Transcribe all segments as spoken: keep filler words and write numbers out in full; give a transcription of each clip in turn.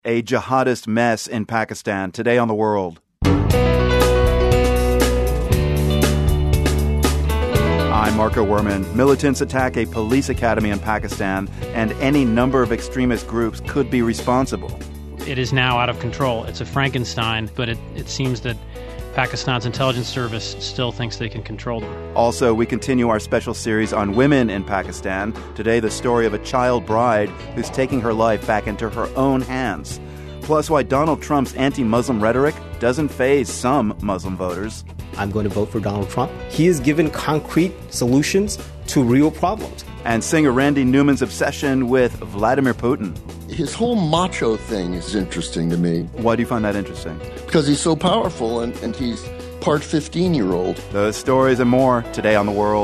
A jihadist mess in Pakistan. Today on The World. I'm Marco Werman. Militants attack a police academy in Pakistan, and any number of extremist groups could be responsible. It is now out of control. It's a Frankenstein, but it, it seems that Pakistan's intelligence service still thinks they can control them. Also, we continue our special series on women in Pakistan. Today, the story of a child bride who's taking her life back into her own hands. Plus, why Donald Trump's anti-Muslim rhetoric doesn't faze some Muslim voters. I'm going to vote for Donald Trump. He has given concrete solutions to real problems. And singer Randy Newman's obsession with Vladimir Putin. His whole macho thing is interesting to me. Why do you find that interesting? Because he's so powerful and, and he's part fifteen-year-old. Those stories and more today on The World.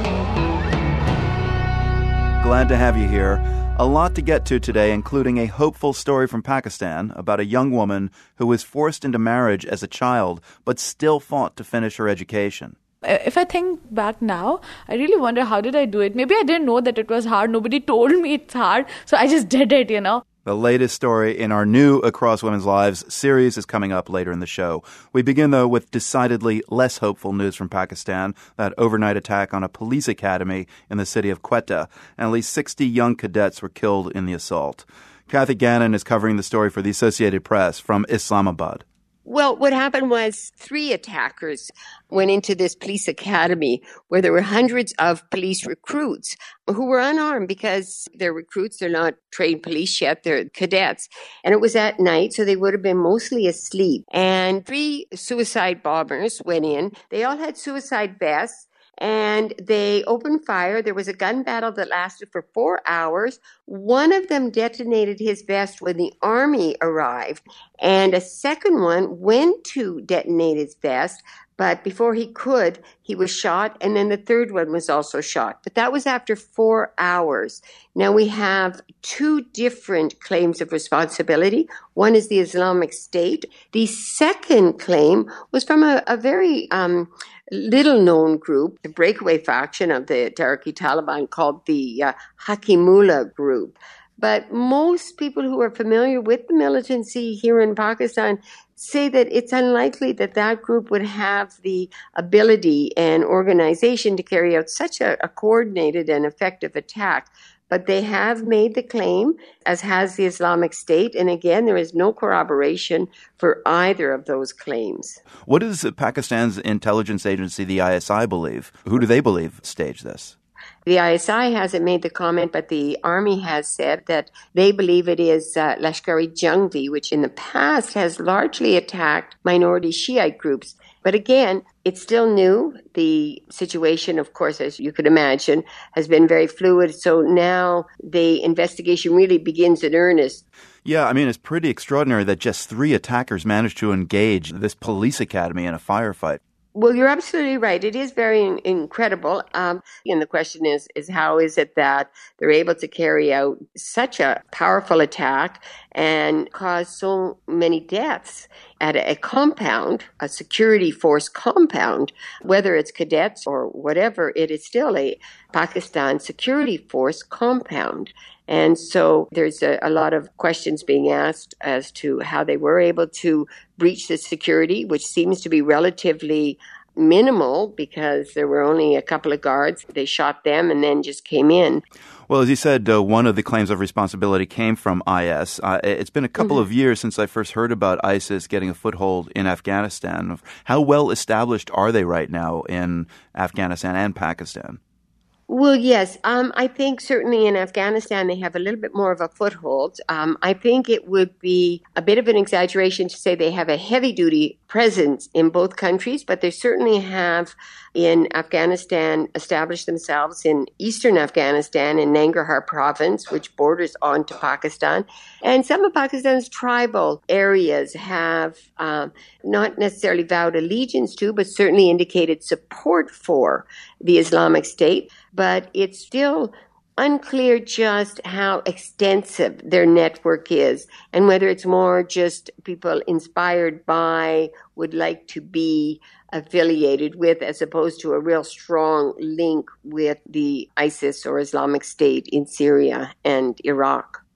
Glad to have you here. A lot to get to today, including a hopeful story from Pakistan about a young woman who was forced into marriage as a child but still fought to finish her education. If I think back now, I really wonder, how did I do it? Maybe I didn't know that it was hard. Nobody told me it's hard, so I just did it, you know. The latest story in our new Across Women's Lives series is coming up later in the show. We begin, though, with decidedly less hopeful news from Pakistan, that overnight attack on a police academy in the city of Quetta, and at least sixty young cadets were killed in the assault. Kathy Gannon is covering the story for the Associated Press from Islamabad. Well, what happened was three attackers went into this police academy where there were hundreds of police recruits who were unarmed because they're recruits. They're not trained police yet. They're cadets. And it was at night, so they would have been mostly asleep. And three suicide bombers went in. They all had suicide vests. And they opened fire. There was a gun battle that lasted for four hours. One of them detonated his vest when the army arrived, and a second one went to detonate his vest, but before he could, he was shot, and then the third one was also shot. But that was after four hours. Now we have two different claims of responsibility. One is the Islamic State. The second claim was from a, a very um, little-known group, the breakaway faction of the Tehrik-i-Taliban called the uh, Hakimullah group. But most people who are familiar with the militancy here in Pakistan say that it's unlikely that that group would have the ability and organization to carry out such a, a coordinated and effective attack. But they have made the claim, as has the Islamic State. And again, there is no corroboration for either of those claims. What does Pakistan's intelligence agency, the I S I, believe? Who do they believe staged this? The I S I hasn't made the comment, but the army has said that they believe it is uh, Lashkar-e-Jhangvi, which in the past has largely attacked minority Shiite groups. But again, it's still new. The situation, of course, as you could imagine, has been very fluid. So now the investigation really begins in earnest. Yeah, I mean, it's pretty extraordinary that just three attackers managed to engage this police academy in a firefight. Well, you're absolutely right. It is very in- incredible. Um, and the question is, is how is it that they're able to carry out such a powerful attack and cause so many deaths at a, a compound, a security force compound, whether it's cadets or whatever, it is still a Pakistan security force compound. And so there's a, a lot of questions being asked as to how they were able to breach the security, which seems to be relatively minimal because there were only a couple of guards. They shot them and then just came in. Well, as you said, uh, one of the claims of responsibility came from I S. Uh, it's been a couple mm-hmm. of years since I first heard about ISIS getting a foothold in Afghanistan. How well established are they right now in Afghanistan and Pakistan? Well, yes. Um, I think certainly in Afghanistan they have a little bit more of a foothold. Um, I think it would be a bit of an exaggeration to say they have a heavy-duty presence in both countries, but they certainly have in Afghanistan established themselves in eastern Afghanistan in Nangarhar province, which borders on to Pakistan. And some of Pakistan's tribal areas have um, not necessarily vowed allegiance to, but certainly indicated support for the Islamic State. But it's still unclear just how extensive their network is and whether it's more just people inspired by, would like to be affiliated with, as opposed to a real strong link with the ISIS or Islamic State in Syria and Iraq.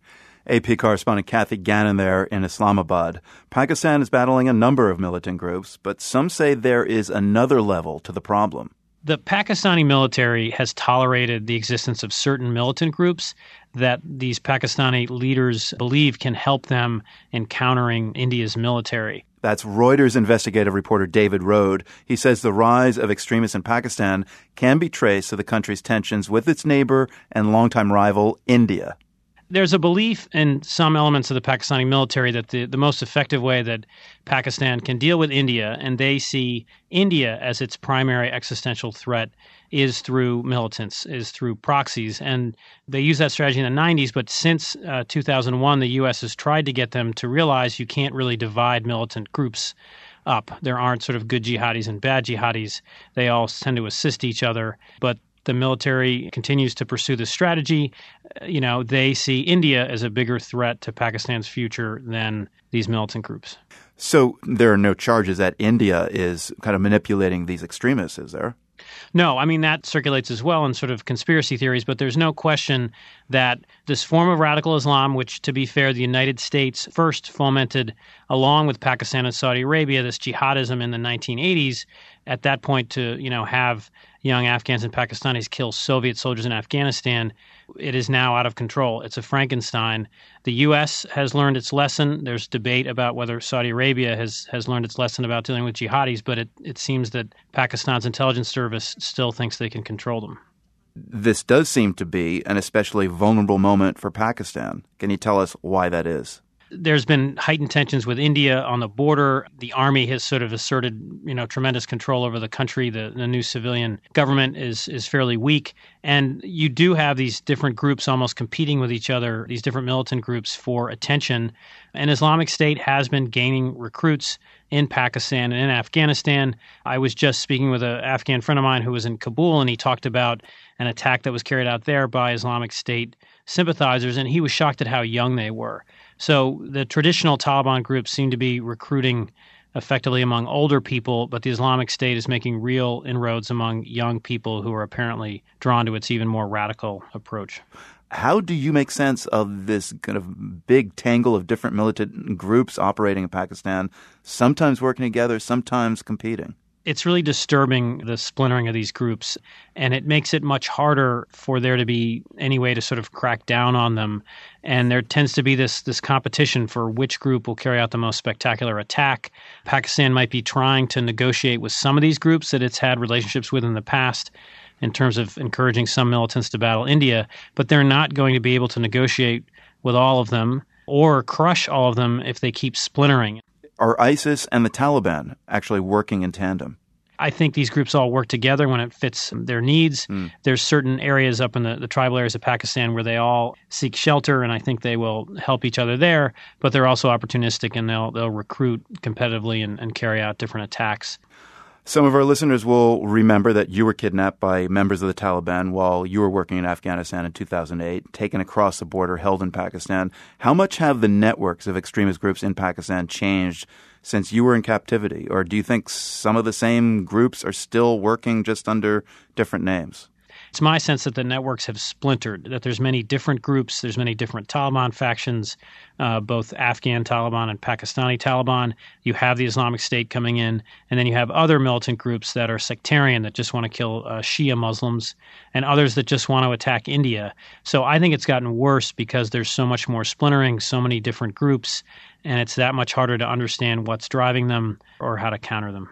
A P correspondent Kathy Gannon there in Islamabad. Pakistan is battling a number of militant groups, but some say there is another level to the problem. The Pakistani military has tolerated the existence of certain militant groups that these Pakistani leaders believe can help them in countering India's military. That's Reuters investigative reporter David Rohde. He says the rise of extremists in Pakistan can be traced to the country's tensions with its neighbor and longtime rival, India. There's a belief in some elements of the Pakistani military that the, the most effective way that Pakistan can deal with India, and they see India as its primary existential threat, is through militants, is through proxies. And they used that strategy in the nineties, but since uh, two thousand one, the U S has tried to get them to realize you can't really divide militant groups up. There aren't sort of good jihadis and bad jihadis. They all tend to assist each other, but the military continues to pursue this strategy. You know, they see India as a bigger threat to Pakistan's future than these militant groups. So there are no charges that India is kind of manipulating these extremists, is there? No, I mean, that circulates as well in sort of conspiracy theories, but there's no question that this form of radical Islam, which, to be fair, the United States first fomented along with Pakistan and Saudi Arabia, this jihadism in the nineteen eighties, at that point to, you know, have young Afghans and Pakistanis kill Soviet soldiers in Afghanistan, it is now out of control. It's a Frankenstein. The U S has learned its lesson. There's debate about whether Saudi Arabia has, has learned its lesson about dealing with jihadis, but it, it seems that Pakistan's intelligence service still thinks they can control them. This does seem to be an especially vulnerable moment for Pakistan. Can you tell us why that is? There's been heightened tensions with India on the border. The army has sort of asserted, you know, tremendous control over the country. The, the new civilian government is is fairly weak. And you do have these different groups almost competing with each other, these different militant groups for attention. And Islamic State has been gaining recruits in Pakistan and in Afghanistan. I was just speaking with an Afghan friend of mine who was in Kabul, and he talked about an attack that was carried out there by Islamic State sympathizers, and he was shocked at how young they were. So the traditional Taliban groups seem to be recruiting effectively among older people, but the Islamic State is making real inroads among young people who are apparently drawn to its even more radical approach. How do you make sense of this kind of big tangle of different militant groups operating in Pakistan, sometimes working together, sometimes competing? It's really disturbing, the splintering of these groups, and it makes it much harder for there to be any way to sort of crack down on them. And there tends to be this this competition for which group will carry out the most spectacular attack. Pakistan might be trying to negotiate with some of these groups that it's had relationships with in the past in terms of encouraging some militants to battle India, but they're not going to be able to negotiate with all of them or crush all of them if they keep splintering. Are ISIS and the Taliban actually working in tandem? I think these groups all work together when it fits their needs. Mm. There's certain areas up in the, the tribal areas of Pakistan where they all seek shelter, and I think they will help each other there. But they're also opportunistic, and they'll they'll recruit competitively and, and carry out different attacks. Some of our listeners will remember that you were kidnapped by members of the Taliban while you were working in Afghanistan in two thousand eight, taken across the border, held in Pakistan. How much have the networks of extremist groups in Pakistan changed since you were in captivity? Or do you think some of the same groups are still working just under different names? It's my sense that the networks have splintered, that there's many different groups, there's many different Taliban factions, uh, both Afghan Taliban and Pakistani Taliban. You have the Islamic State coming in, and then you have other militant groups that are sectarian, that just want to kill uh, Shia Muslims, and others that just want to attack India. So I think it's gotten worse because there's so much more splintering, so many different groups, and it's that much harder to understand what's driving them or how to counter them.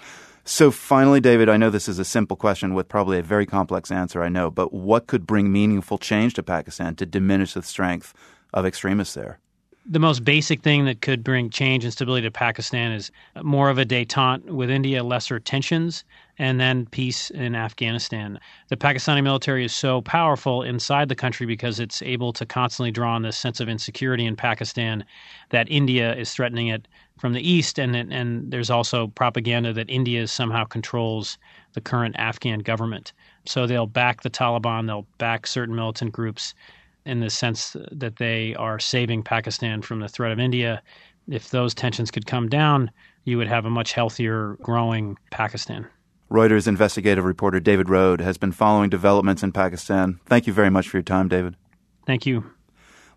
So finally, David, I know this is a simple question with probably a very complex answer, I know, but what could bring meaningful change to Pakistan to diminish the strength of extremists there? The most basic thing that could bring change and stability to Pakistan is more of a détente with India, lesser tensions, and then peace in Afghanistan. The Pakistani military is so powerful inside the country because it's able to constantly draw on this sense of insecurity in Pakistan that India is threatening it from the east, and and there's also propaganda that India somehow controls the current Afghan government. So they'll back the Taliban, they'll back certain militant groups in the sense that they are saving Pakistan from the threat of India. If those tensions could come down, you would have a much healthier, growing Pakistan. Reuters investigative reporter David Rohde has been following developments in Pakistan. Thank you very much for your time, David. Thank you.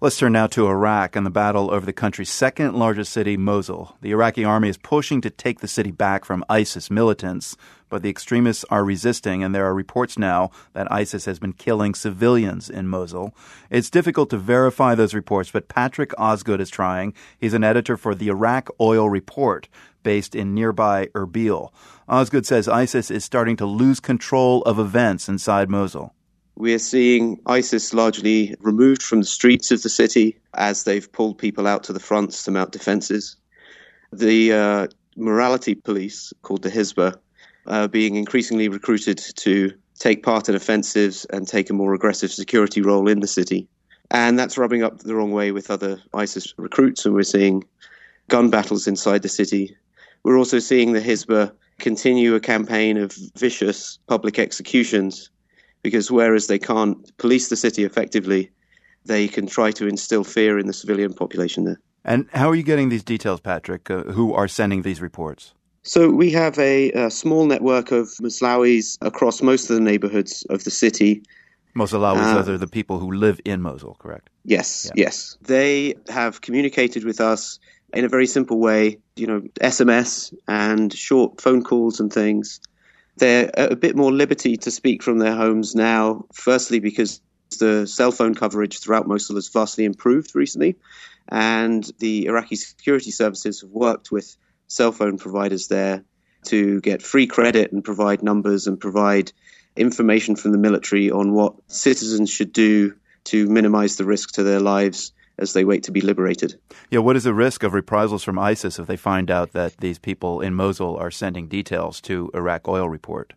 Let's turn now to Iraq and the battle over the country's second largest city, Mosul. The Iraqi army is pushing to take the city back from ISIS militants, but the extremists are resisting, and there are reports now that ISIS has been killing civilians in Mosul. It's difficult to verify those reports, but Patrick Osgood is trying. He's an editor for the Iraq Oil Report, based in nearby Erbil. Osgood says ISIS is starting to lose control of events inside Mosul. We are seeing ISIS largely removed from the streets of the city as they've pulled people out to the fronts to mount defenses. The uh, morality police, called the Hizbah, are being increasingly recruited to take part in offensives and take a more aggressive security role in the city. And that's rubbing up the wrong way with other ISIS recruits, and we're seeing gun battles inside the city. We're also seeing the Hizbah continue a campaign of vicious public executions, because whereas they can't police the city effectively, they can try to instill fear in the civilian population there. And how are you getting these details, Patrick? Uh, who are sending these reports? So we have a, a small network of Moslawis across most of the neighborhoods of the city. Moslawis, uh, those are the people who live in Mosul, correct? Yes, yeah. yes. They have communicated with us in a very simple way, you know, S M S and short phone calls and things. They're at a bit more liberty to speak from their homes now, firstly because the cell phone coverage throughout Mosul has vastly improved recently, and the Iraqi security services have worked with cell phone providers there to get free credit and provide numbers and provide information from the military on what citizens should do to minimize the risk to their lives as they wait to be liberated. Yeah, what is the risk of reprisals from ISIS if they find out that these people in Mosul are sending details to Iraq Oil Report?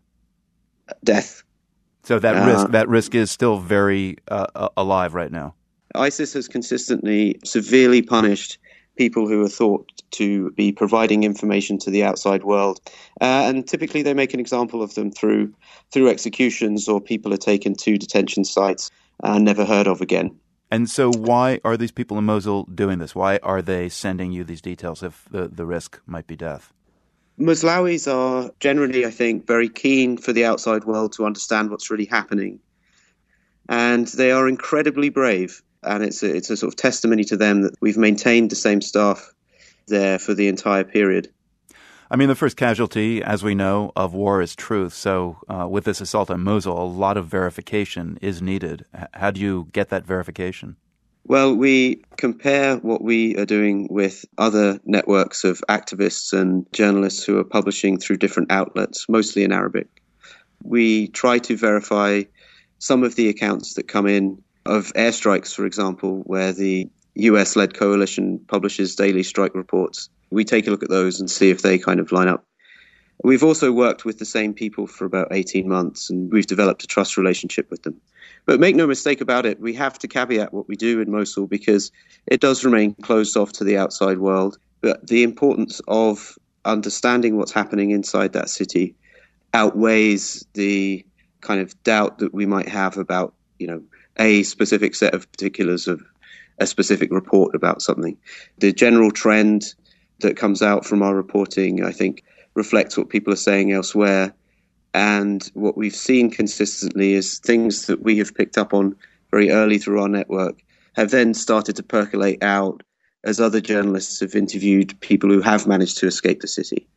Death. So that uh, risk that risk is still very uh, alive right now. ISIS has consistently severely punished people who are thought to be providing information to the outside world. Uh, and typically they make an example of them through through executions, or people are taken to detention sites and never heard of again. And so why are these people in Mosul doing this? Why are they sending you these details if the, the risk might be death? Moslawis are generally, I think, very keen for the outside world to understand what's really happening. And they are incredibly brave. And it's a, it's a sort of testimony to them that we've maintained the same staff there for the entire period. I mean, the first casualty, as we know, of war is truth. So uh, with this assault on Mosul, a lot of verification is needed. H- how do you get that verification? Well, we compare what we are doing with other networks of activists and journalists who are publishing through different outlets, mostly in Arabic. We try to verify some of the accounts that come in of airstrikes, for example, where the U S-led coalition publishes daily strike reports. We take a look at those and see if they kind of line up. We've also worked with the same people for about eighteen months, and we've developed a trust relationship with them. But make no mistake about it, we have to caveat what we do in Mosul because it does remain closed off to the outside world. But the importance of understanding what's happening inside that city outweighs the kind of doubt that we might have about, you know, a specific set of particulars of a specific report about something. The general trend that comes out from our reporting, I think, reflects what people are saying elsewhere. And what we've seen consistently is things that we have picked up on very early through our network have then started to percolate out as other journalists have interviewed people who have managed to escape the city.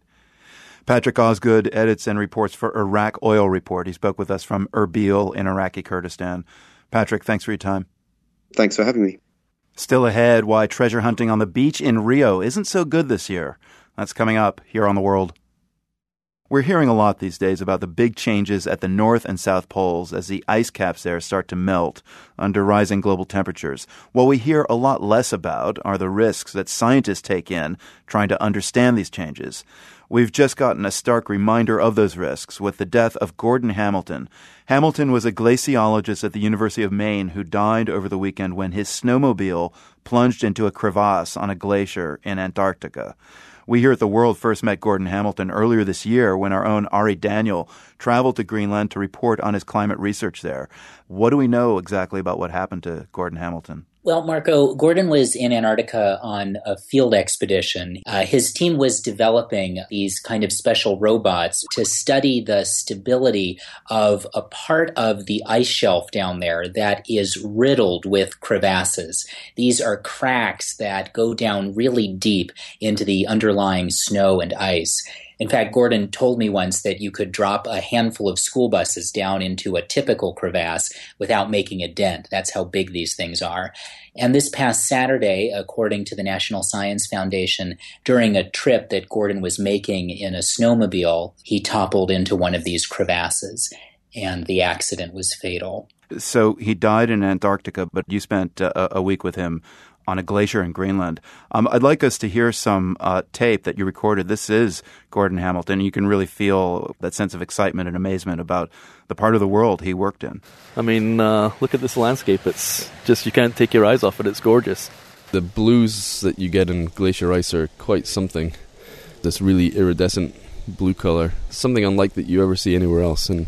Patrick Osgood edits and reports for Iraq Oil Report. He spoke with us from Erbil in Iraqi Kurdistan. Patrick, thanks for your time. Thanks for having me. Still ahead, why treasure hunting on the beach in Rio isn't so good this year. That's coming up here on The World. We're hearing a lot these days about the big changes at the North and South Poles as the ice caps there start to melt under rising global temperatures. What we hear a lot less about are the risks that scientists take in trying to understand these changes. We've just gotten a stark reminder of those risks with the death of Gordon Hamilton. Hamilton was a glaciologist at the University of Maine who died over the weekend when his snowmobile plunged into a crevasse on a glacier in Antarctica. We here at The World first met Gordon Hamilton earlier this year when our own Ari Daniel traveled to Greenland to report on his climate research there. What do we know exactly about what happened to Gordon Hamilton? Well, Marco, Gordon was in Antarctica on a field expedition. Uh, his team was developing these kind of special robots to study the stability of a part of the ice shelf down there that is riddled with crevasses. These are cracks that go down really deep into the underlying snow and ice. In fact, Gordon told me once that you could drop a handful of school buses down into a typical crevasse without making a dent. That's how big these things are. And this past Saturday, according to the National Science Foundation, during a trip that Gordon was making in a snowmobile, he toppled into one of these crevasses, and the accident was fatal. So he died in Antarctica, but you spent uh, a week with him on a glacier in Greenland. Um, I'd like us to hear some uh, tape that you recorded. This is Gordon Hamilton. You can really feel that sense of excitement and amazement about the part of the world he worked in. I mean, uh, look at this landscape. It's just, you can't take your eyes off it. It's gorgeous. The blues that you get in glacier ice are quite something. This really iridescent blue color, something unlike that you ever see anywhere else. And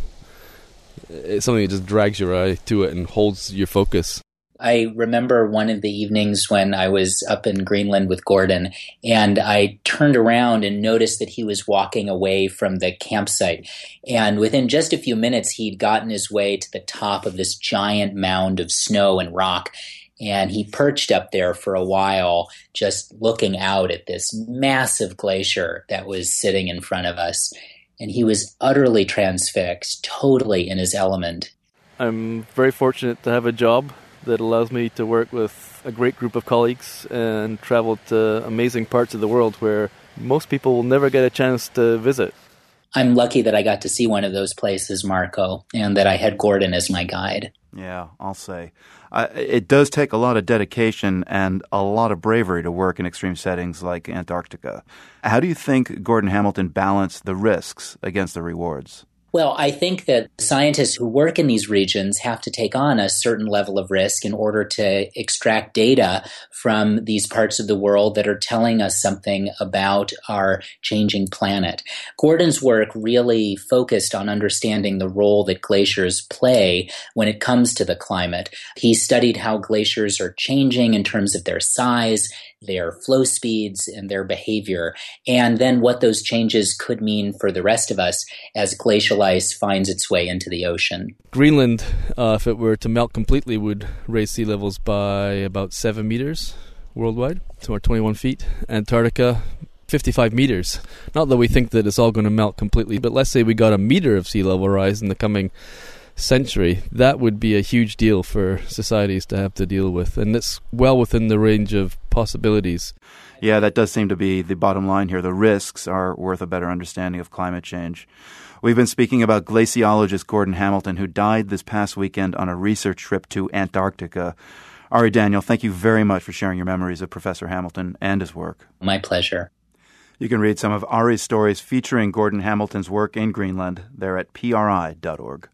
it's something that just drags your eye to it and holds your focus. I remember one of the evenings when I was up in Greenland with Gordon, and I turned around and noticed that he was walking away from the campsite. And within just a few minutes, he'd gotten his way to the top of this giant mound of snow and rock. And he perched up there for a while, just looking out at this massive glacier that was sitting in front of us. And he was utterly transfixed, totally in his element. I'm very fortunate to have a job that allows me to work with a great group of colleagues and travel to amazing parts of the world where most people will never get a chance to visit. I'm lucky that I got to see one of those places, Marco, and that I had Gordon as my guide. Yeah, I'll say. Uh, it does take a lot of dedication and a lot of bravery to work in extreme settings like Antarctica. How do you think Gordon Hamilton balanced the risks against the rewards? Well, I think that scientists who work in these regions have to take on a certain level of risk in order to extract data from these parts of the world that are telling us something about our changing planet. Gordon's work really focused on understanding the role that glaciers play when it comes to the climate. He studied how glaciers are changing in terms of their size, their flow speeds, and their behavior, and then what those changes could mean for the rest of us as glacial ice finds its way into the ocean. Greenland, uh, if it were to melt completely, would raise sea levels by about seven meters worldwide, so or twenty-one feet. Antarctica, fifty-five meters. Not that we think that it's all going to melt completely, but let's say we got a meter of sea level rise in the coming century. That would be a huge deal for societies to have to deal with, and it's well within the range of possibilities. Yeah, that does seem to be the bottom line here. The risks are worth a better understanding of climate change. We've been speaking about glaciologist Gordon Hamilton, who died this past weekend on a research trip to Antarctica. Ari Daniel, thank you very much for sharing your memories of Professor Hamilton and his work. My pleasure. You can read some of Ari's stories featuring Gordon Hamilton's work in Greenland. They're at P R I dot org.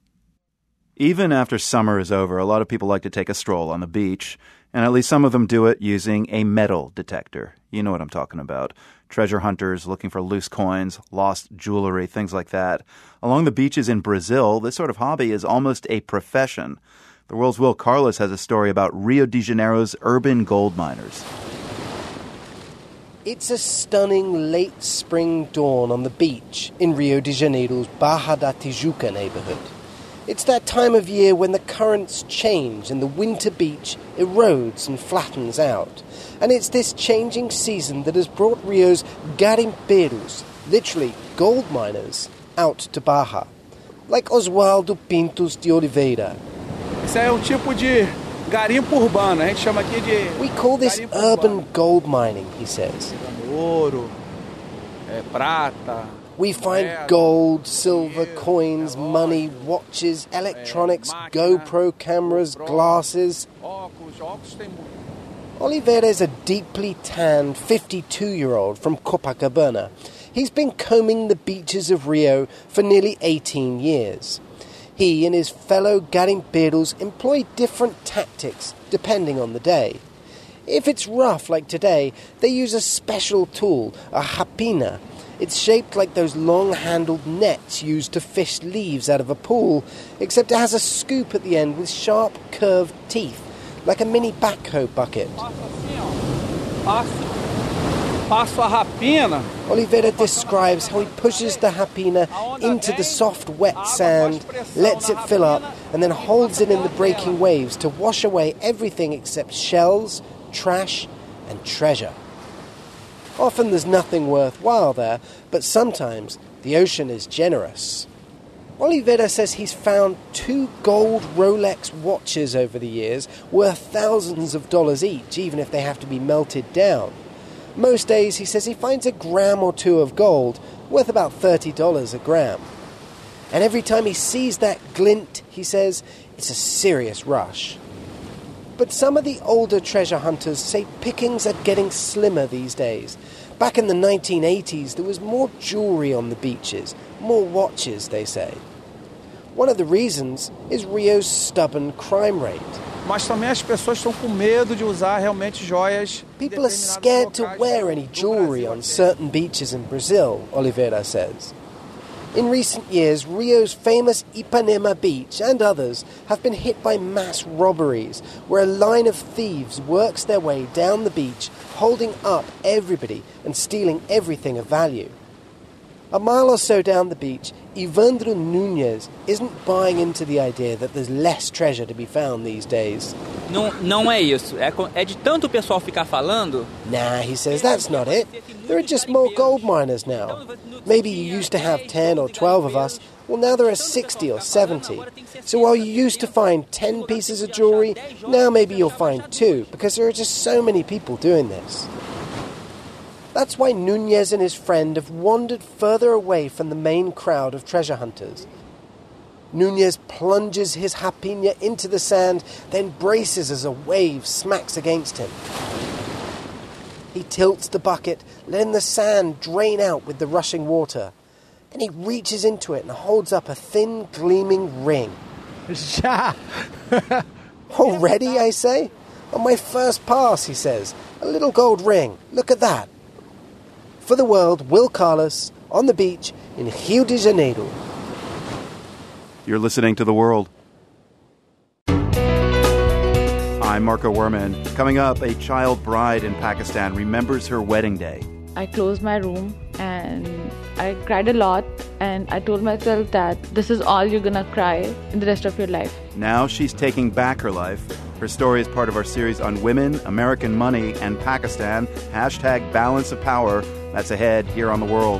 Even after summer is over, a lot of people like to take a stroll on the beach, and at least some of them do it using a metal detector. You know what I'm talking about. Treasure hunters looking for loose coins, lost jewelry, things like that. Along the beaches in Brazil, this sort of hobby is almost a profession. The World's Will Carlos has a story about Rio de Janeiro's urban gold miners. It's a stunning late spring dawn on the beach in Rio de Janeiro's Barra da Tijuca neighborhood. It's that time of year when the currents change and the winter beach erodes and flattens out. And it's this changing season that has brought Rio's garimpeiros, literally gold miners, out to Barra. Like Oswaldo Pintos de Oliveira. Isso é um tipo de garimpo urbano, a gente chama aqui de. We call this urban gold mining, he says. Ouro, é, prata. We find gold, silver, coins, money, watches, electronics, GoPro cameras, glasses. Oliveira is a deeply tanned fifty-two-year-old from Copacabana. He's been combing the beaches of Rio for nearly eighteen years. He and his fellow garimpeiros employ different tactics depending on the day. If it's rough like today, they use a special tool, a rapina. It's shaped like those long-handled nets used to fish leaves out of a pool, except it has a scoop at the end with sharp, curved teeth, like a mini backhoe bucket. Oliveira describes how he pushes the rapina into the soft, wet sand, lets it fill up, and then holds it in the breaking waves to wash away everything except shells, trash, and treasure. Often there's nothing worthwhile there, but sometimes the ocean is generous. Oliveira says he's found two gold Rolex watches over the years, worth thousands of dollars each, even if they have to be melted down. Most days, he says, he finds a gram or two of gold, worth about thirty dollars a gram. And every time he sees that glint, he says, it's a serious rush. But some of the older treasure hunters say pickings are getting slimmer these days. Back in the nineteen eighties, there was more jewelry on the beaches, more watches, they say. One of the reasons is Rio's stubborn crime rate. Mas também as pessoas estão com medo de usar realmente joias. People are scared to wear any jewelry on certain beaches in Brazil, Oliveira says. In recent years, Rio's famous Ipanema beach and others have been hit by mass robberies, where a line of thieves works their way down the beach, holding up everybody and stealing everything of value. A mile or so down the beach, Ivandro Nunes isn't buying into the idea that there's less treasure to be found these days. Não, não é isso. É, é de tanto o pessoal ficar falando. Nah, he says, that's not it. There are just more gold miners now. Maybe you used to have ten or twelve of us. Well, now there are sixty or seventy. So while you used to find ten pieces of jewelry, now maybe you'll find two, because there are just so many people doing this. That's why Nunes and his friend have wandered further away from the main crowd of treasure hunters. Nunes plunges his rapina into the sand, then braces as a wave smacks against him. He tilts the bucket, letting the sand drain out with the rushing water. Then he reaches into it and holds up a thin, gleaming ring. Already, I say? On my first pass, he says. A little gold ring. Look at that. For the world, Will Carlos, on the beach in Rio de Janeiro. You're listening to The World. I'm Marco Werman. Coming up, a child bride in Pakistan remembers her wedding day. I closed my room and I cried a lot, and I told myself that this is all you're gonna cry in the rest of your life. Now she's taking back her life. Her story is part of our series on women, American money, and Pakistan. Hashtag balance of power. That's ahead here on The World.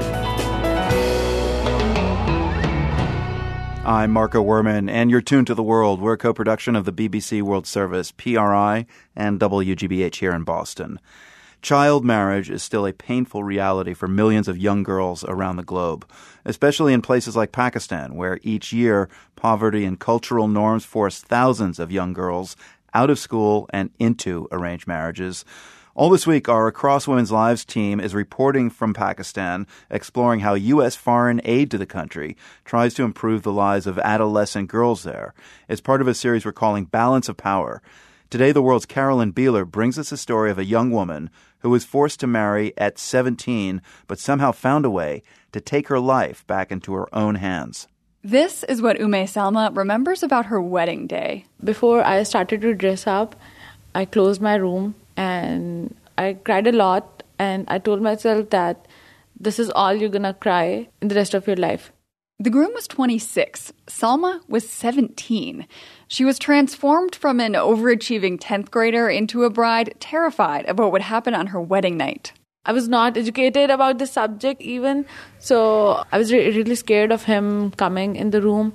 I'm Marco Werman, and you're tuned to The World. We're a co-production of the B B C World Service, P R I, and W G B H here in Boston. Child marriage is still a painful reality for millions of young girls around the globe, especially in places like Pakistan, where each year poverty and cultural norms force thousands of young girls out of school and into arranged marriages. All this week, our Across Women's Lives team is reporting from Pakistan, exploring how U S foreign aid to the country tries to improve the lives of adolescent girls there. It's part of a series we're calling Balance of Power. Today, The World's Carolyn Beeler brings us a story of a young woman who was forced to marry at seventeen, but somehow found a way to take her life back into her own hands. This is what Ume Salma remembers about her wedding day. Before I started to dress up, I closed my room and I cried a lot, and I told myself that this is all you're gonna cry in the rest of your life. The groom was twenty-six. Salma was seventeen. She was transformed from an overachieving tenth grader into a bride terrified of what would happen on her wedding night. I was not educated about the subject even, so I was re- really scared of him coming in the room.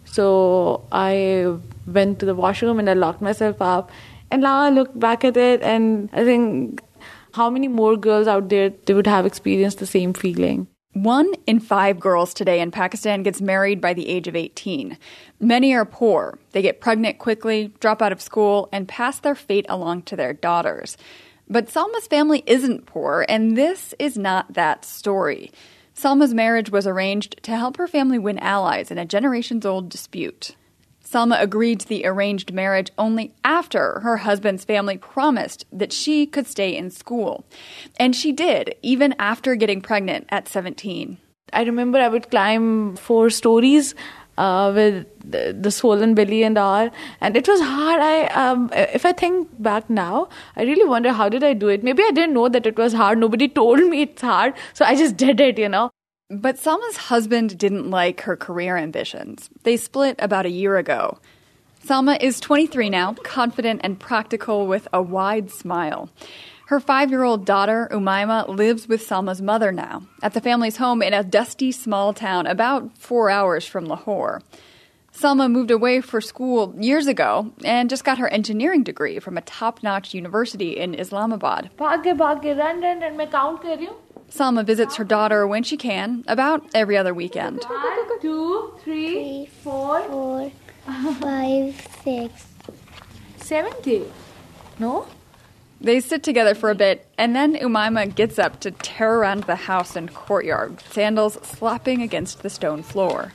So I went to the washroom and I locked myself up. And now I look back at it and I think how many more girls out there, they would have experienced the same feeling. One in five girls today in Pakistan gets married by the age of eighteen. Many are poor. They get pregnant quickly, drop out of school, and pass their fate along to their daughters. But Salma's family isn't poor, and this is not that story. Salma's marriage was arranged to help her family win allies in a generations-old dispute. Salma agreed to the arranged marriage only after her husband's family promised that she could stay in school. And she did, even after getting pregnant at seventeen. I remember I would climb four stories uh, with the, the swollen belly and all. And it was hard. I um, if I think back now, I really wonder how did I do it. Maybe I didn't know that it was hard. Nobody told me it's hard. So I just did it, you know. But Salma's husband didn't like her career ambitions. They split about a year ago. Salma is twenty-three now, confident and practical with a wide smile. Her five-year-old daughter, Umayma, lives with Salma's mother now, at the family's home in a dusty small town about four hours from Lahore. Salma moved away for school years ago and just got her engineering degree from a top-notch university in Islamabad. Salma visits her daughter when she can, about every other weekend. One, two, three, four, four, five, six, seventy. No? They sit together for a bit, and then Umayma gets up to tear around the house and courtyard, sandals slapping against the stone floor.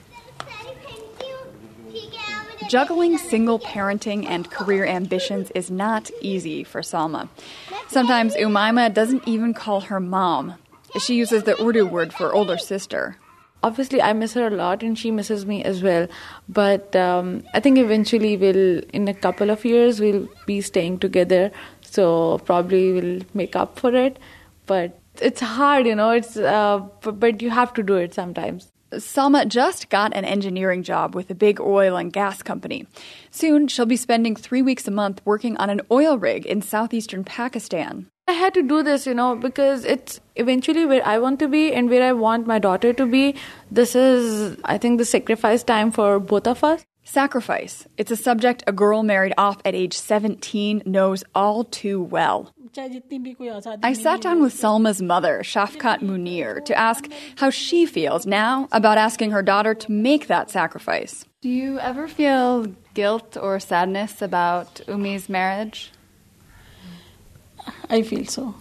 Juggling single parenting and career ambitions is not easy for Salma. Sometimes Umayma doesn't even call her mom. She uses the Urdu word for older sister. Obviously, I miss her a lot and she misses me as well. But um, I think eventually we'll, in a couple of years, we'll be staying together. So probably we'll make up for it. But it's hard, you know, It's uh, but, but you have to do it sometimes. Salma just got an engineering job with a big oil and gas company. Soon, she'll be spending three weeks a month working on an oil rig in southeastern Pakistan. I had to do this, you know, because it's eventually where I want to be and where I want my daughter to be. This is, I think, the sacrifice time for both of us. Sacrifice. It's a subject a girl married off at age seventeen knows all too well. I sat down with Salma's mother, Shafkat Munir, to ask how she feels now about asking her daughter to make that sacrifice. Do you ever feel guilt or sadness about Umi's marriage? I feel so.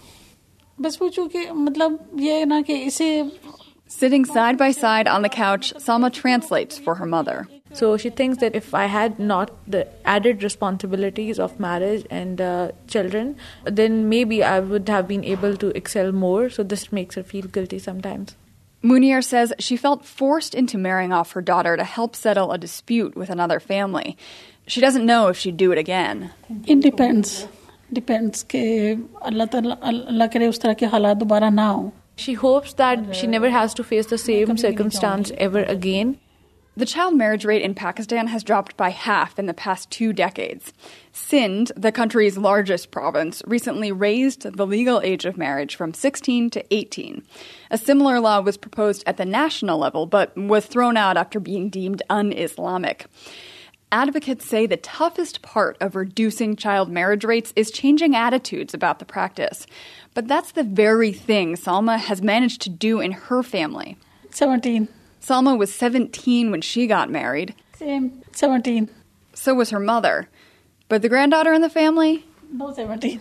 Sitting side by side on the couch, Salma translates for her mother. So she thinks that if I had not the added responsibilities of marriage and uh, children, then maybe I would have been able to excel more. So this makes her feel guilty sometimes. Munir says she felt forced into marrying off her daughter to help settle a dispute with another family. She doesn't know if she'd do it again. It depends. Depends. Ke Allah Taala Allah kare us tarah ke halat dobara na ho. She hopes that she never has to face the same circumstance ever again. The child marriage rate in Pakistan has dropped by half in the past two decades. Sindh, the country's largest province, recently raised the legal age of marriage from sixteen to eighteen. A similar law was proposed at the national level, but was thrown out after being deemed un-Islamic. Advocates say the toughest part of reducing child marriage rates is changing attitudes about the practice. But that's the very thing Salma has managed to do in her family. seventeen. Salma was seventeen when she got married. Same, seventeen. So was her mother. But the granddaughter in the family? No, seventeen.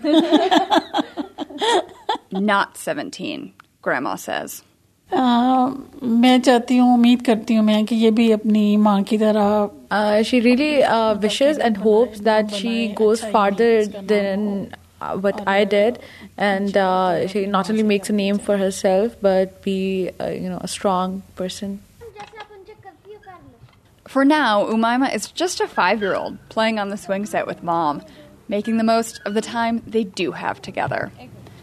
Not seventeen, Grandma says. मैं चाहती हूँ उम्मीद करती हूँ मैं कि ये भी अपनी माँ की तरह. She really uh, wishes and hopes that she goes farther than uh, what I did, and uh, she not only makes a name for herself but be uh, you know a strong person. For now, Umayma is just a five-year-old playing on the swing set with Mom, making the most of the time they do have together.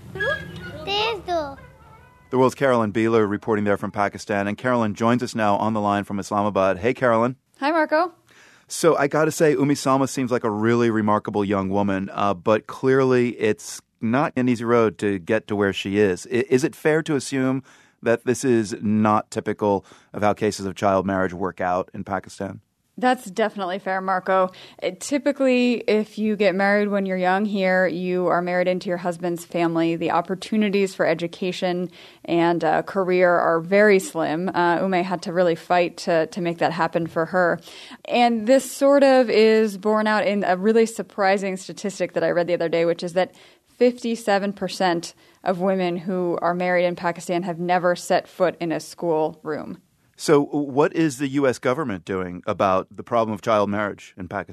The world's Carolyn Beeler reporting there from Pakistan. And Carolyn joins us now on the line from Islamabad. Hey, Carolyn. Hi, Marco. So I got to say, Umi Salma seems like a really remarkable young woman, uh, but clearly it's not an easy road to get to where she is. I- is it fair to assume that this is not typical of how cases of child marriage work out in Pakistan? That's definitely fair, Marco. It, typically, if you get married when you're young here, you are married into your husband's family. The opportunities for education and uh, career are very slim. Uh, Ume had to really fight to, to make that happen for her. And this sort of is borne out in a really surprising statistic that I read the other day, which is that fifty-seven percent of women who are married in Pakistan have never set foot in a school room. So what is the U S government doing about the problem of child marriage in Pakistan?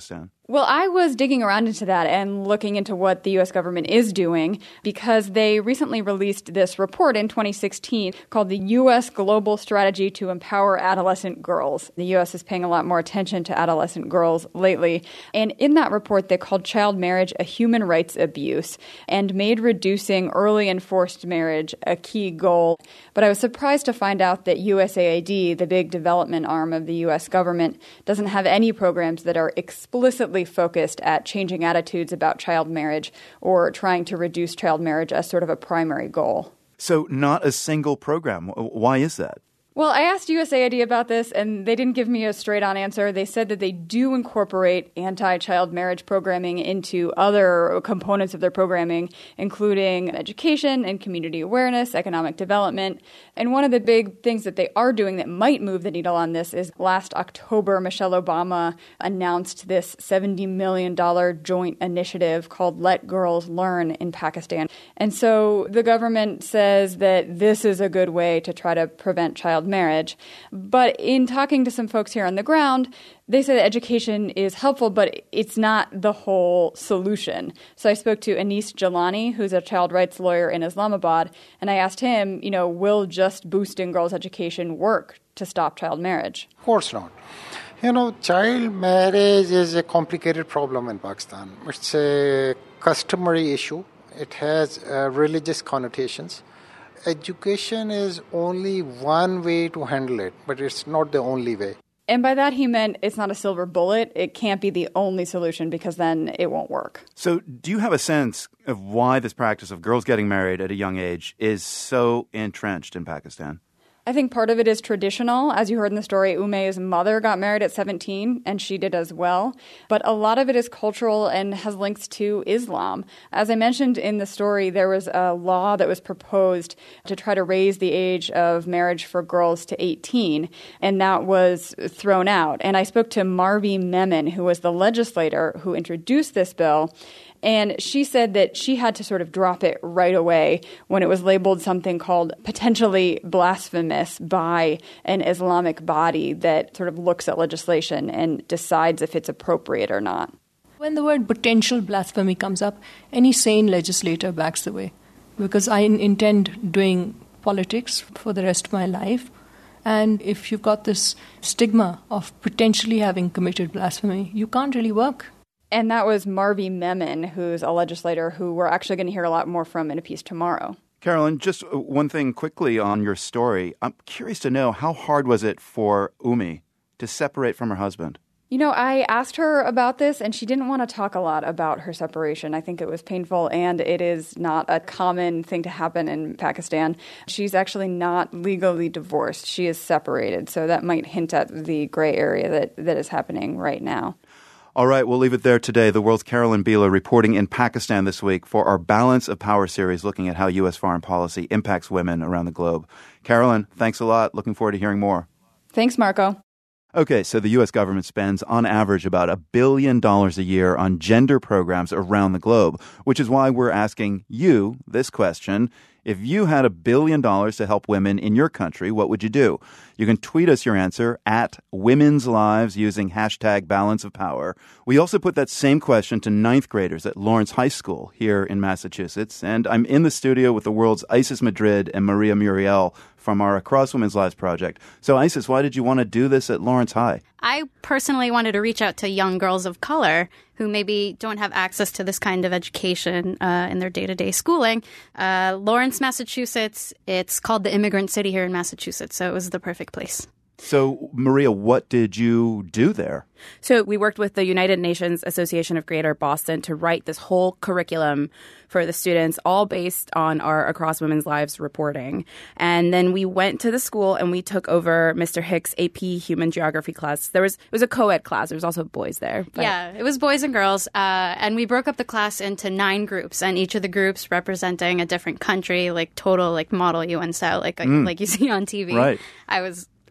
Well, I was digging around into that and looking into what the U S government is doing because they recently released this report in twenty sixteen called the U S Global Strategy to Empower Adolescent Girls. The U S is paying a lot more attention to adolescent girls lately. And in that report, they called child marriage a human rights abuse and made reducing early and forced marriage a key goal. But I was surprised to find out that U S A I D, the big development arm of the U S government, doesn't have any programs that are explicitly focused at changing attitudes about child marriage or trying to reduce child marriage as sort of a primary goal. So not a single program. Why is that? Well, I asked U S A I D about this, and they didn't give me a straight-on answer. They said that they do incorporate anti-child marriage programming into other components of their programming, including education and community awareness, economic development. And one of the big things that they are doing that might move the needle on this is last October, Michelle Obama announced this seventy million dollars joint initiative called Let Girls Learn in Pakistan. And so the government says that this is a good way to try to prevent child marriage. But in talking to some folks here on the ground, they say that education is helpful, but it's not the whole solution. So I spoke to Anis Jalani, who's a child rights lawyer in Islamabad, and I asked him, you know, will just boosting girls' education work to stop child marriage? Of course not. You know, child marriage is a complicated problem in Pakistan. It's a customary issue. It has uh, religious connotations. Education is only one way to handle it, but it's not the only way. And by that he meant it's not a silver bullet. It can't be the only solution because then it won't work. So do you have a sense of why this practice of girls getting married at a young age is so entrenched in Pakistan? I think part of it is traditional. As you heard in the story, Umay's mother got married at seventeen, and she did as well. But a lot of it is cultural and has links to Islam. As I mentioned in the story, there was a law that was proposed to try to raise the age of marriage for girls to eighteen, and that was thrown out. And I spoke to Marvi Memon, who was the legislator who introduced this bill. And she said that she had to sort of drop it right away when it was labeled something called potentially blasphemous by an Islamic body that sort of looks at legislation and decides if it's appropriate or not. When the word potential blasphemy comes up, any sane legislator backs away because I intend doing politics for the rest of my life. And if you've got this stigma of potentially having committed blasphemy, you can't really work. And that was Marvi Memon, who's a legislator who we're actually going to hear a lot more from in a piece tomorrow. Carolyn, just one thing quickly on your story. I'm curious to know, how hard was it for Umi to separate from her husband? You know, I asked her about this, and she didn't want to talk a lot about her separation. I think it was painful, and it is not a common thing to happen in Pakistan. She's actually not legally divorced. She is separated, so that might hint at the gray area that, that is happening right now. All right, we'll leave it there today. The world's Carolyn Beeler reporting in Pakistan this week for our Balance of Power series, looking at how U S foreign policy impacts women around the globe. Carolyn, thanks a lot. Looking forward to hearing more. Thanks, Marco. Okay, so the U S government spends on average about a billion dollars a year on gender programs around the globe, which is why we're asking you this question. If you had a billion dollars to help women in your country, what would you do? You can tweet us your answer at Women's Lives using hashtag Balance of Power. We also put that same question to ninth graders at Lawrence High School here in Massachusetts. And I'm in the studio with the world's Isis Madrid and Maria Muriel from our Across Women's Lives project. So, Isis, why did you want to do this at Lawrence High? I personally wanted to reach out to young girls of color who maybe don't have access to this kind of education uh, in their day-to-day schooling. Uh, Lawrence, Massachusetts, it's called the Immigrant City here in Massachusetts, so it was the perfect place. So, Maria, what did you do there? So we worked with the United Nations Association of Greater Boston to write this whole curriculum for the students, all based on our Across Women's Lives reporting. And then we went to the school and we took over Mister Hicks' A P Human Geography class. There was it was a co-ed class. There was also boys there. But. Yeah, it was boys and girls. Uh, and we broke up the class into nine groups, and each of the groups representing a different country, like total like model U N style, like mm. like you see on T V. Right. I was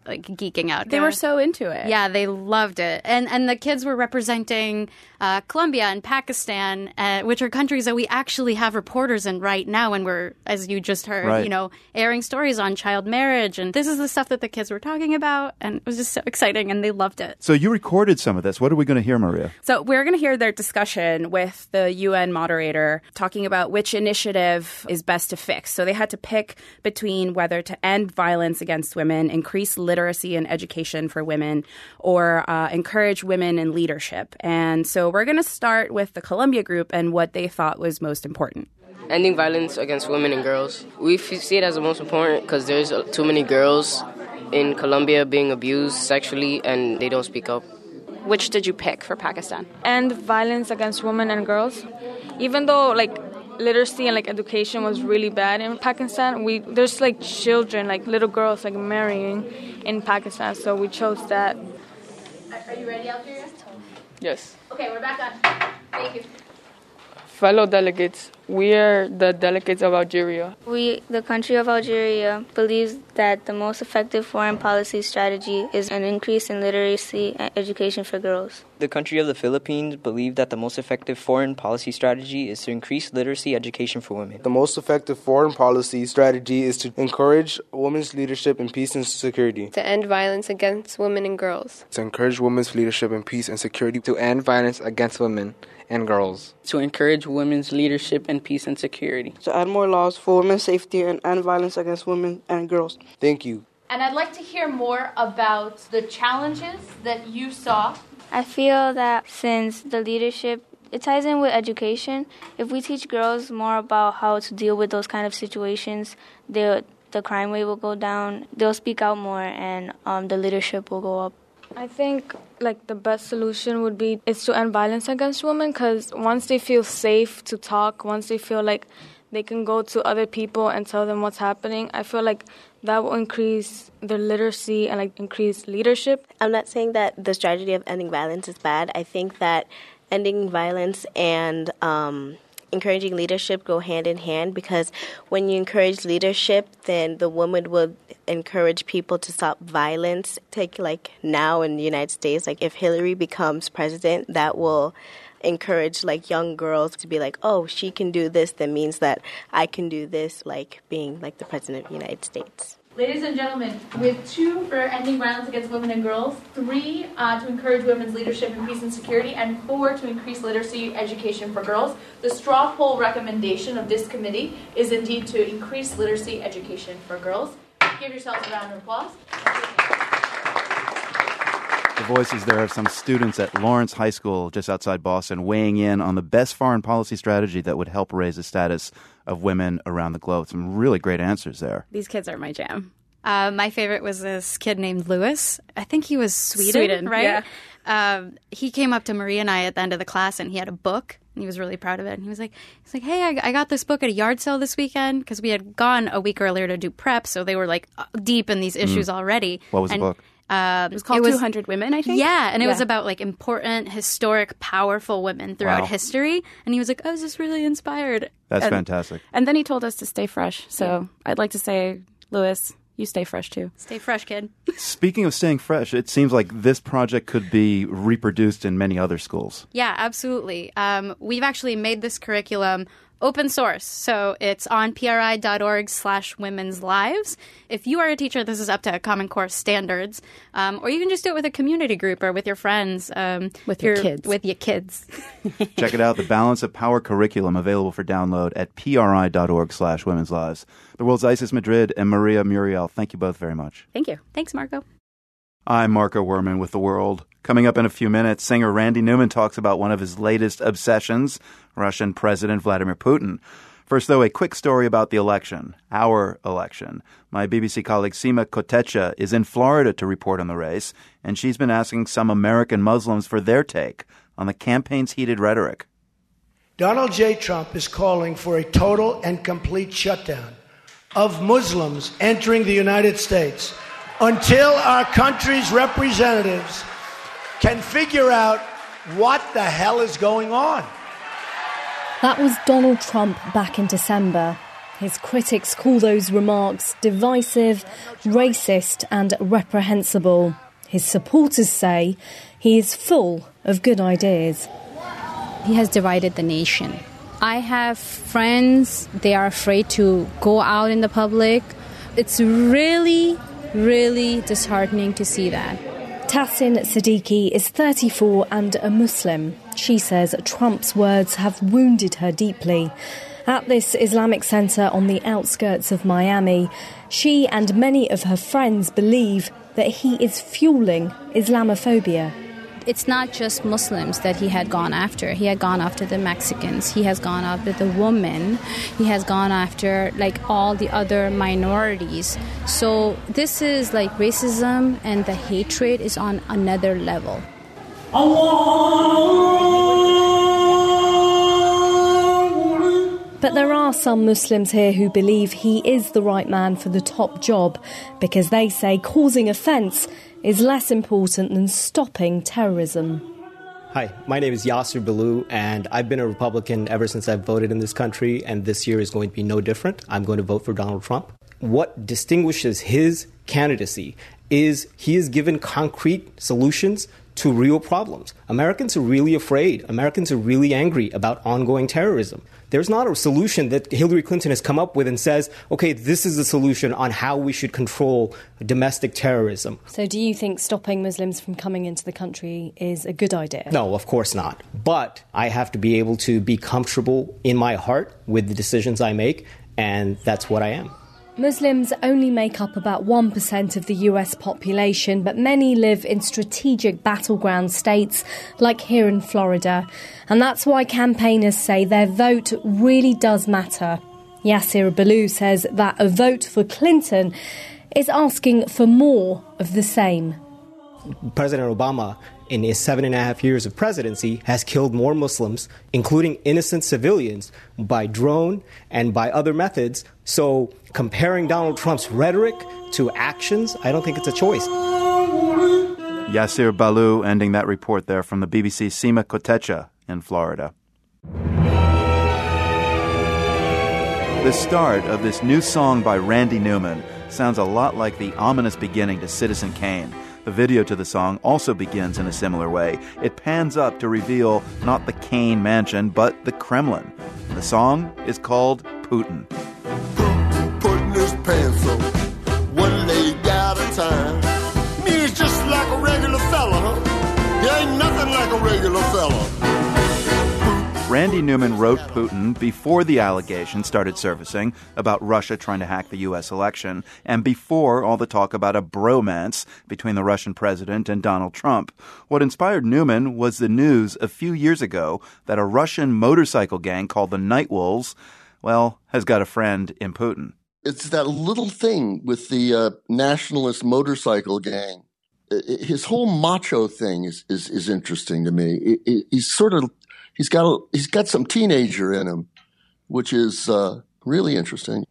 like geeking out. They were so into it. Yeah, they loved it. And and the kids were representing uh, Colombia and Pakistan, uh, which are countries that we actually have reporters in right now. And we're, as you just heard, right. you know, airing stories on child marriage. And this is the stuff that the kids were talking about. And it was just so exciting. And they loved it. So you recorded some of this. What are we going to hear, Maria? So we're going to hear their discussion with the U N moderator talking about which initiative is best to fix. So they had to pick between whether to end violence against women, increase literacy and education for women, or uh, encourage women in leadership. And so we're going to start with the Colombia group and what they thought was most important. Ending violence against women and girls. We see it as the most important because there's too many girls in Colombia being abused sexually and they don't speak up. Which did you pick for Pakistan? End violence against women and girls. Even though like literacy and like education was really bad in Pakistan, we there's like children, like little girls like marrying in Pakistan, so we chose that. Are you ready, Algeria? Yes. Okay, we're back on. Thank you. Fellow delegates, we are the delegates of Algeria. We, the country of Algeria, believes that the most effective foreign policy strategy is an increase in literacy and education for girls. The country of the Philippines believe that the most effective foreign policy strategy is to increase literacy education for women. The most effective foreign policy strategy is to encourage women's leadership in peace and security. To end violence against women and girls. To encourage women's leadership in peace and security. To end violence against women and girls. To encourage women's leadership in peace and security. To add more laws for women's safety and end violence against women and girls. Thank you. And I'd like to hear more about the challenges that you saw. I feel that since the leadership, it ties in with education. If we teach girls more about how to deal with those kind of situations, the crime rate will go down, they'll speak out more, and um, the leadership will go up. I think like the best solution would be is to end violence against women, because once they feel safe to talk, once they feel like they can go to other people and tell them what's happening, I feel like that will increase their literacy and like increase leadership. I'm not saying that the strategy of ending violence is bad. I think that ending violence and um, encouraging leadership go hand in hand, because when you encourage leadership, then the woman will encourage people to stop violence. Take like now in the United States, like if Hillary becomes president, that will encourage like young girls to be like, oh, she can do this, that means that I can do this, like being like the president of the United States. Ladies and gentlemen, with two for ending violence against women and girls, three uh, to encourage women's leadership in peace and security, and four to increase literacy education for girls, the straw poll recommendation of this committee is indeed to increase literacy education for girls. Give yourselves a round of applause. The voices there of some students at Lawrence High School just outside Boston weighing in on the best foreign policy strategy that would help raise the status of women around the globe. Some really great answers there. These kids are my jam. Uh, my favorite was this kid named Lewis. I think he was Sweden, Sweden right? Yeah. Um, he came up to Maria and I at the end of the class, and he had a book, and he was really proud of it. And he was like, "He's like, hey, I, I got this book at a yard sale this weekend," because we had gone a week earlier to do prep, so they were like deep in these issues mm. already. What was and, the book? Um, it was called it was, two hundred Women, I think. Yeah, and it yeah. was about like important, historic, powerful women throughout wow. history. And he was like, I was just really inspired. That's and, fantastic. And then he told us to stay fresh. So yeah. I'd like to say, Lewis, you stay fresh too. Stay fresh, kid. Speaking of staying fresh, it seems like this project could be reproduced in many other schools. Yeah, absolutely. Um, we've actually made this curriculum open source. So it's on pri.org slash women's lives. If you are a teacher, this is up to Common Core standards. Um, or you can just do it with a community group or with your friends. Um, with your, your kids. With your kids. Check it out. The Balance of Power curriculum available for download at pri.org slash women's lives. The world's Isis Madrid and Maria Muriel, thank you both very much. Thank you. Thanks, Marco. I'm Marco Werman with The World. Coming up in a few minutes, singer Randy Newman talks about one of his latest obsessions, Russian President Vladimir Putin. First, though, a quick story about the election, our election. My B B C colleague Seema Kotecha is in Florida to report on the race, and she's been asking some American Muslims for their take on the campaign's heated rhetoric. Donald J. Trump is calling for a total and complete shutdown of Muslims entering the United States until our country's representatives can figure out what the hell is going on. That was Donald Trump back in December. His critics call those remarks divisive, racist and reprehensible. His supporters say he is full of good ideas. He has divided the nation. I have friends, they are afraid to go out in the public. It's really, really disheartening to see that. Tahsin Siddiqui is thirty-four and a Muslim. She says Trump's words have wounded her deeply. At this Islamic centre on the outskirts of Miami, she and many of her friends believe that he is fueling Islamophobia. It's not just Muslims that he had gone after. He had gone after the Mexicans. He has gone after the women. He has gone after, like, all the other minorities. So this is like racism, and the hatred is on another level. But there are some Muslims here who believe he is the right man for the top job because they say causing offence is less important than stopping terrorism. Hi, my name is Yasser Ballou, and I've been a Republican ever since I've voted in this country, and this year is going to be no different. I'm going to vote for Donald Trump. What distinguishes his candidacy is he has given concrete solutions to real problems. Americans are really afraid. Americans are really angry about ongoing terrorism. There's not a solution that Hillary Clinton has come up with and says, okay, this is the solution on how we should control domestic terrorism. So do you think stopping Muslims from coming into the country is a good idea? No, of course not. But I have to be able to be comfortable in my heart with the decisions I make, and that's what I am. Muslims only make up about one percent of the U S population, but many live in strategic battleground states like here in Florida. And that's why campaigners say their vote really does matter. Yasser Ballou says that a vote for Clinton is asking for more of the same. President Obama, in his seven and a half years of presidency, has killed more Muslims, including innocent civilians, by drone and by other methods. So comparing Donald Trump's rhetoric to actions, I don't think it's a choice. Yasser Ballou ending that report there from the B B C's Seema Kotecha in Florida. The start of this new song by Randy Newman sounds a lot like the ominous beginning to Citizen Kane. The video to the song also begins in a similar way. It pans up to reveal not the Kane mansion, but the Kremlin. The song is called Putin. Putin putting his pants on one leg at a time. Means just like a regular fella, huh? He ain't nothing like a regular fella. Randy Newman wrote Putin before the allegations started surfacing about Russia trying to hack the U S election and before all the talk about a bromance between the Russian president and Donald Trump. What inspired Newman was the news a few years ago that a Russian motorcycle gang called the Night Wolves, well, has got a friend in Putin. It's that little thing with the uh, nationalist motorcycle gang. His whole macho thing is, is, is interesting to me. It, it, he's sort of He's got a, he's got some teenager in him, which is uh, really interesting.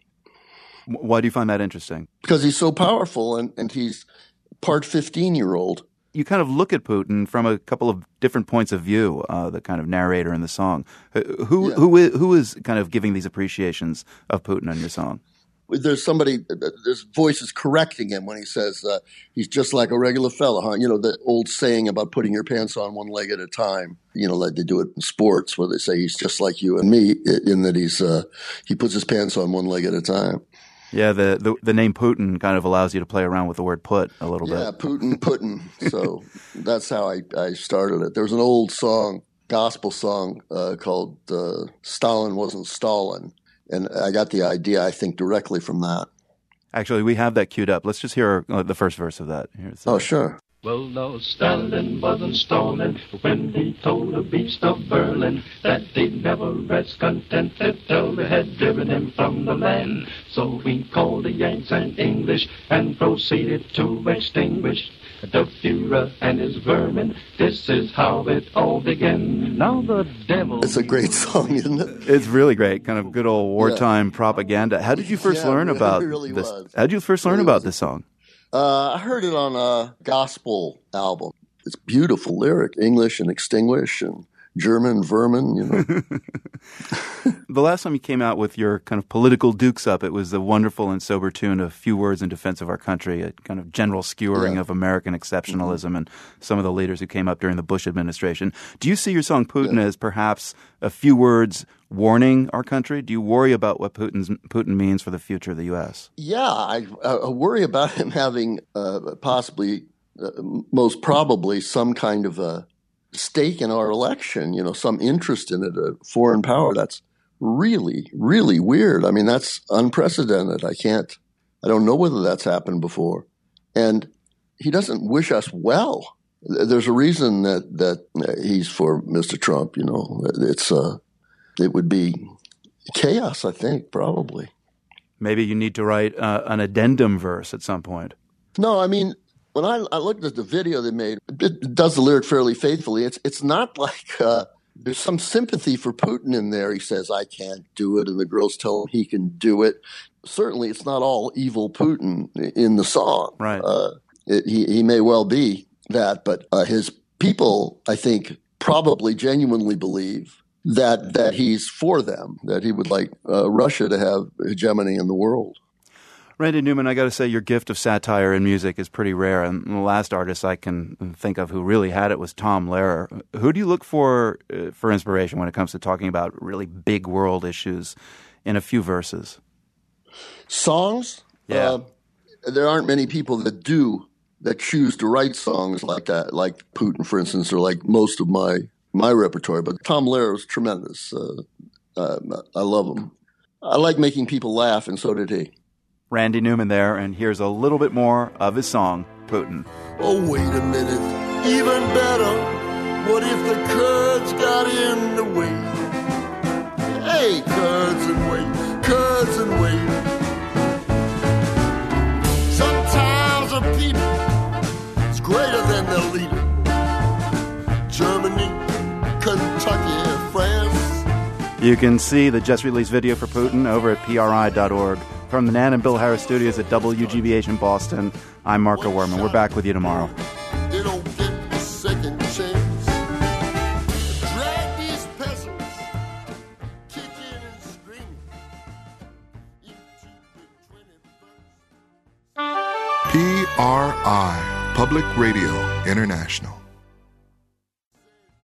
Why do you find that interesting? Because he's so powerful and, and he's part fifteen-year-old. You kind of look at Putin from a couple of different points of view, uh, the kind of narrator in the song. Who, yeah. who, is, who is kind of giving these appreciations of Putin in your song? There's somebody, there's voices correcting him when he says uh, he's just like a regular fella, huh? You know, the old saying about putting your pants on one leg at a time, you know, like they do it in sports where they say he's just like you and me in that he's, uh, he puts his pants on one leg at a time. Yeah, the, the the name Putin kind of allows you to play around with the word put a little yeah, bit. Yeah, Putin, Putin. So that's how I, I started it. There was an old song, gospel song uh, called uh, Stalin Wasn't Stalin. And I got the idea, I think, directly from that. Actually, we have that queued up. Let's just hear uh, the first verse of that. Here's oh, sure. Well, no, Stalin wasn't stalling when he told the beast of Berlin that they'd never rest contented till they had driven him from the land. So we called the Yanks and English and proceeded to extinguish the Führer and his vermin. This is how it all began. Now the devil... It's a great song, isn't it? It's really great. Kind of good old wartime yeah. propaganda. How did you first yeah, learn it about really this? Was. How did you first learn really about was. this song? Uh, I heard it on a gospel album. It's beautiful lyric, English and extinguish and German vermin, you know. The last time you came out with your kind of political dukes up, it was the wonderful and sober tune of Few Words in Defense of Our Country, a kind of general skewering Yeah. of American exceptionalism mm-hmm. and some of the leaders who came up during the Bush administration. Do you see your song Putin yeah. as perhaps a few words warning our country? Do you worry about what Putin's, Putin means for the future of the U S? Yeah, I, I worry about him having uh, possibly, uh, most probably, some kind of a stake in our election, you know, some interest in it, a foreign power. That's really, really weird. I mean, that's unprecedented. I can't, I don't know whether that's happened before. And he doesn't wish us well. There's a reason that, that he's for Mister Trump, you know. It's, uh, it would be chaos, I think, probably. Maybe you need to write uh, an addendum verse at some point. No, I mean, when I, I looked at the video they made, it does the lyric fairly faithfully. It's it's not like uh, there's some sympathy for Putin in there. He says, I can't do it, and the girls tell him he can do it. Certainly, it's not all evil Putin in the song. Right. Uh, it, he, he may well be that, but uh, his people, I think, probably genuinely believe that that he's for them, that he would like uh, Russia to have hegemony in the world. Randy Newman, I got to say your gift of satire in music is pretty rare. And the last artist I can think of who really had it was Tom Lehrer. Who do you look for uh, for inspiration when it comes to talking about really big world issues in a few verses? Songs? Yeah. Uh, there aren't many people that do, that choose to write songs like that, like Putin, for instance, or like most of my, my repertoire. But Tom Lehrer was tremendous. Uh, uh, I love him. I like making people laugh, and so did he. Randy Newman there, and here's a little bit more of his song, Putin. Oh, wait a minute, even better, what if the Kurds got in the way? Hey, Kurds and wait, Kurds and wait. Sometimes a people is greater than their leader. Germany, Kentucky, France. You can see the just-released video for Putin over at P R I dot org. From the Nan and Bill Harris studios at W G B H in Boston, I'm Marco Werman. We're back with you tomorrow. They don't get a second chance. Drag these peasants, kicking and screaming. P R I, Public Radio International.